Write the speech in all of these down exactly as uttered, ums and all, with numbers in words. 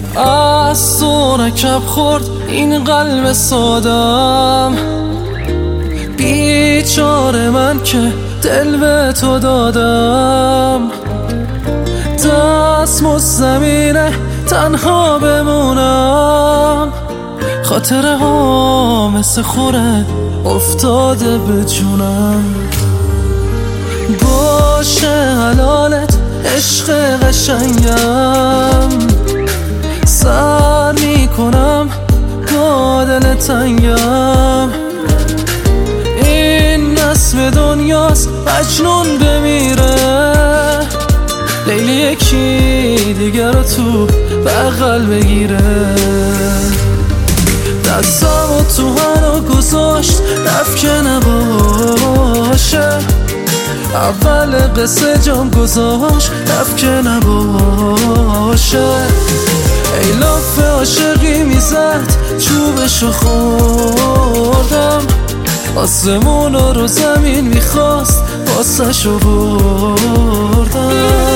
از تو نکب خورد این قلب سادم، بیچاره من که دل به تو دادم. دست زمینه تنها بمونم، خاطره ها مثل خوره افتاده به جونم. باشه حلالت عشق قشنگم، سر میکنم با دل تنگم. این نصف دنیاست مجنون بمیره، لیلی یکی دیگر رو تو بغل بگیره. دستم و تو هنو گذاشت رفت که نباشه، اول قصه جام گذاشت رفت که نباشه. ای لاف عاشقی میزد چوبشو خوردم، آسمون رو زمین میخواست واسه‌شو بردم.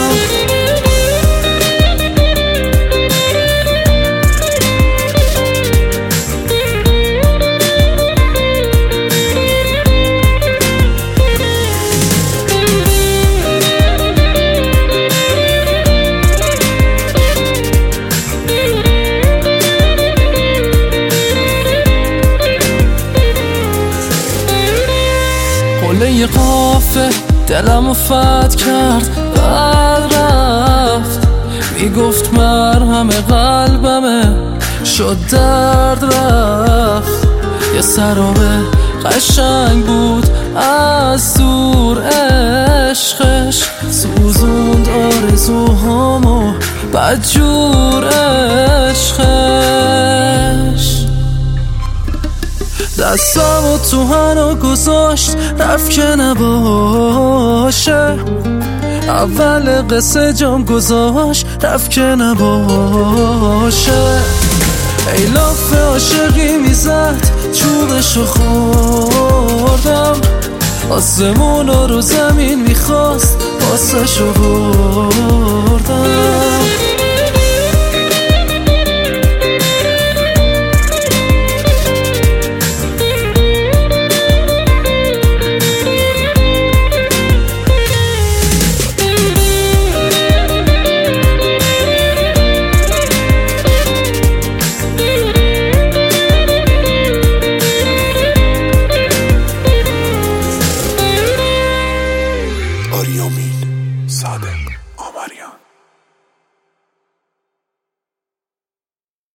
قله قافه دلمو فتح کرد، بعد رفت میگفت مرهم قلبمه، شد درد رفت. یه سرابه قشنگ بود از دور، عشقش سوزوند آرزوهامو بدجور عشقش. دستم و تو هنو گذاشت رفت که نباشه، اول قصه جام گذاشت رفت که نباشه. ای لاف عاشقی میزد چوبشو خوردم، آسمون رو زمین میخواست واسه‌شو بردم.